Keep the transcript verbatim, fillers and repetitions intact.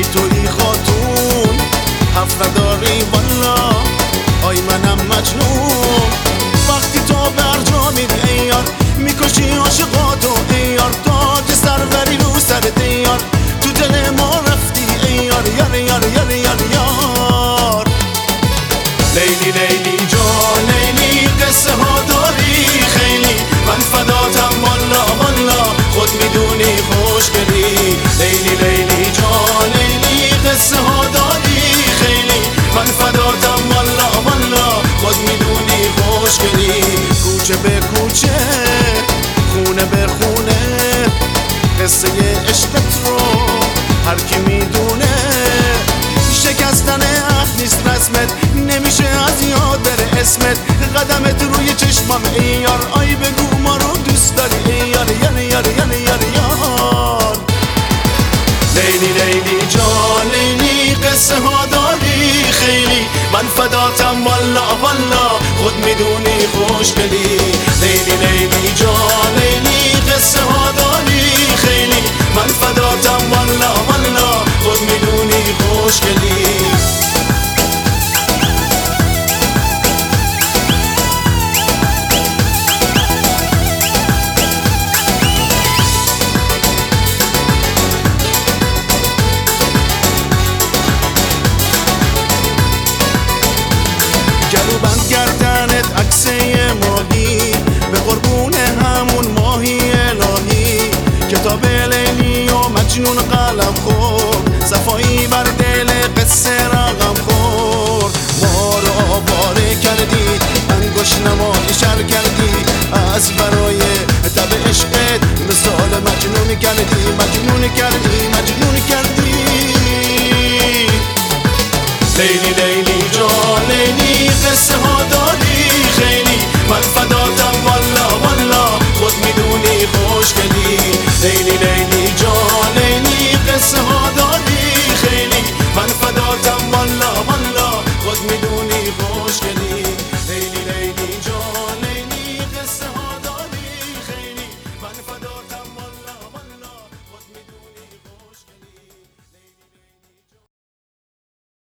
ای توی خاتون حرف نداری والا، آی منم مجنون. وقتی تو برجا میری ای یار، میکشی عاشقاتو ای یار، تاج سروری رو سر دیار، تو دل ما رفتی ای یار یار یار یار یار یار. لیلی لیلی جان لیلی، قصه ها داری خیلی، من فداتم والا والا، خود میدونی خوشگلی. لیلی لیلی جان لیلی، قصه ها داری خیلی، من فداتم والا والا، خود میدونی خوشگلی. کوچه به کوچه، خونه به خونه، قصه عشقت رو هر کی میدونه. شکستن عهد نیست رسمت، نمیشه از یاد بره اسمت، قدمت روی چشمم ای یار، آی بگو ما رو دوست داری ای یار یار یار یار یار یار. لیلی لیلی جان لیلی، قصه ها داری خیلی، من فداتم والا والا، خود میدونی خوشگلی.